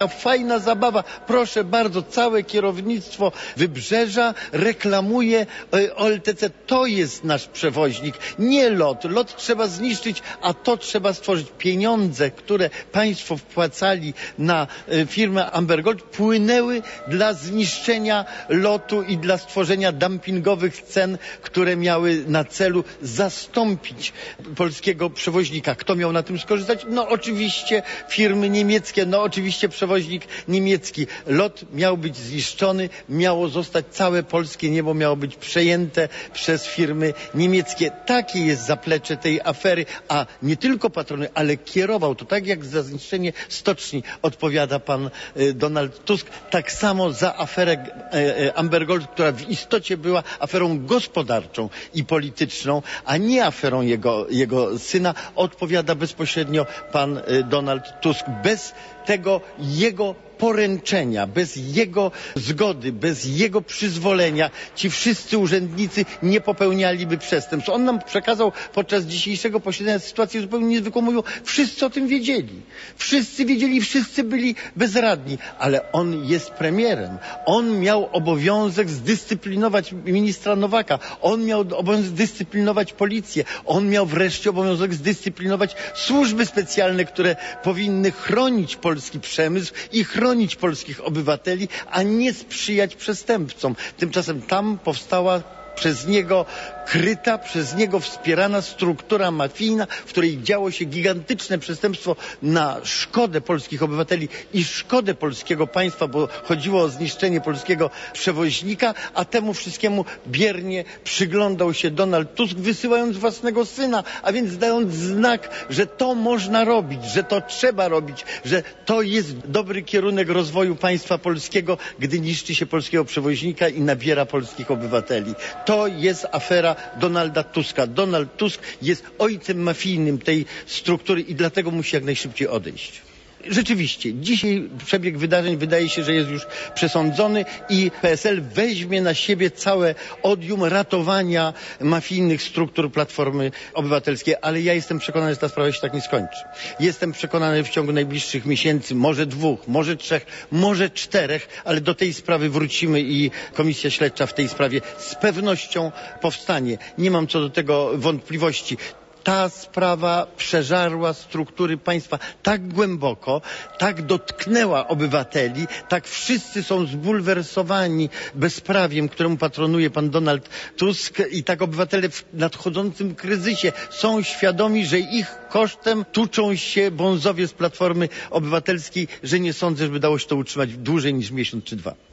Fajna zabawa, proszę bardzo, całe kierownictwo Wybrzeża reklamuje OLTC. To jest nasz przewoźnik, nie LOT. LOT trzeba zniszczyć, a to trzeba stworzyć. Pieniądze, które państwo wpłacali na firmę Amber Gold, płynęły dla zniszczenia LOT-u i dla stworzenia dumpingowych cen, które miały na celu zastąpić polskiego przewoźnika. Kto miał na tym skorzystać? No oczywiście firmy niemieckie, no oczywiście przewoźnik niemiecki. LOT miał być zniszczony, miało zostać całe polskie niebo, miało być przejęte przez firmy niemieckie. Takie jest zaplecze tej afery, a nie tylko patrony, ale kierował to, tak jak za zniszczenie stoczni odpowiada pan Donald Tusk, tak samo za aferę Amber Gold, która w istocie była aferą gospodarczą i polityczną, a nie aferą jego syna, odpowiada bezpośrednio pan Donald Tusk. Bez tego jego poręczenia, bez jego zgody, bez jego przyzwolenia ci wszyscy urzędnicy nie popełnialiby przestępstw. On nam przekazał podczas dzisiejszego posiedzenia sytuację zupełnie niezwykłą. Mówił, wszyscy o tym wiedzieli. Wszyscy wiedzieli, wszyscy byli bezradni, ale on jest premierem. On miał obowiązek zdyscyplinować ministra Nowaka. On miał obowiązek zdyscyplinować policję. On miał wreszcie obowiązek zdyscyplinować służby specjalne, które powinny chronić polski przemysł i chronić polskich obywateli, a nie sprzyjać przestępcom. Tymczasem tam powstała przez niego kryta, przez niego wspierana struktura mafijna, w której działo się gigantyczne przestępstwo na szkodę polskich obywateli i szkodę polskiego państwa, bo chodziło o zniszczenie polskiego przewoźnika, a temu wszystkiemu biernie przyglądał się Donald Tusk, wysyłając własnego syna, a więc dając znak, że to można robić, że to trzeba robić, że to jest dobry kierunek rozwoju państwa polskiego, gdy niszczy się polskiego przewoźnika i nabiera polskich obywateli. To jest afera Donalda Tuska. Donald Tusk jest ojcem mafijnym tej struktury i dlatego musi jak najszybciej odejść. Rzeczywiście, dzisiaj przebieg wydarzeń wydaje się, że jest już przesądzony i PSL weźmie na siebie całe odium ratowania mafijnych struktur Platformy Obywatelskiej, ale ja jestem przekonany, że ta sprawa się tak nie skończy. Jestem przekonany, że w ciągu najbliższych miesięcy, może 2, może 3, może 4, ale do tej sprawy wrócimy i Komisja Śledcza w tej sprawie z pewnością powstanie. Nie mam co do tego wątpliwości. Ta sprawa przeżarła struktury państwa tak głęboko, tak dotknęła obywateli, tak wszyscy są zbulwersowani bezprawiem, któremu patronuje pan Donald Tusk i tak obywatele w nadchodzącym kryzysie są świadomi, że ich kosztem tuczą się bonzowie z Platformy Obywatelskiej, że nie sądzę, żeby dało się to utrzymać dłużej niż miesiąc czy 2.